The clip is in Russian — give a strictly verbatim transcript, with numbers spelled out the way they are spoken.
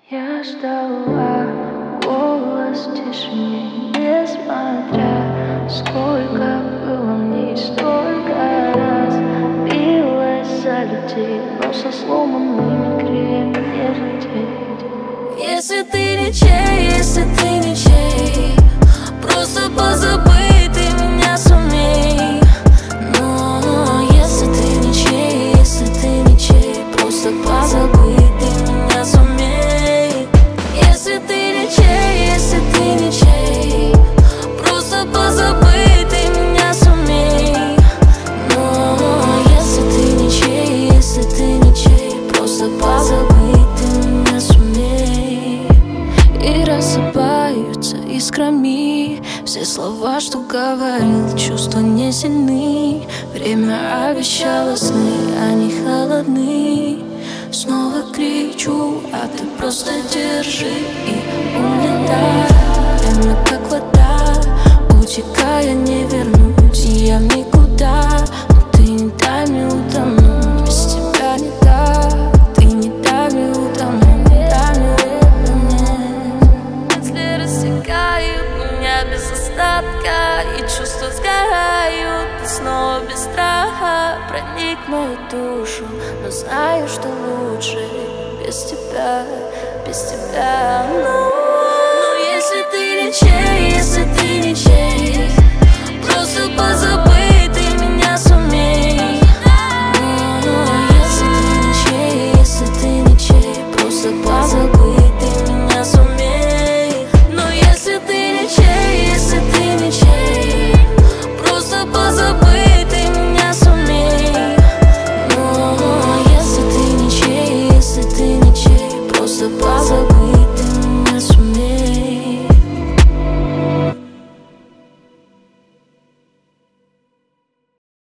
Я ждала голос тишины, несмотря сколько было мне, столько раз билась за людей, но со сломанными крыльями не лететь. Если ты не чей, если ты не чей, просто позабыть ты меня сумей. Но если ты не чей, если ты не чей, просто позабыть ты меня сумей. Если ты не чей, если ты не чей, просто позабыть ты меня сумей. Но если ты не чей, если ты не чей, просто позабыть ты меня сумей. И рассыпаются искрами все слова, что говорил, чувства не сильны. Время обещало сны, они холодны. Снова кричу, а ты просто держи и улетай. Время как вода, утекая не вернуть я в никуда. Но ты не дай мне утонуть, без тебя не так. Ты не дай мне утонуть, не дай мне утонуть. Мысли рассекают меня без остатка, и чувства сгорают, и снова без страха проник в мою душу. Но знаю, что лучше без тебя, без тебя. Но, но если ты не чей, если ты не чей, просто позабыть ты меня сумей. Но если ты не чей, если ты не чей, просто позабыть.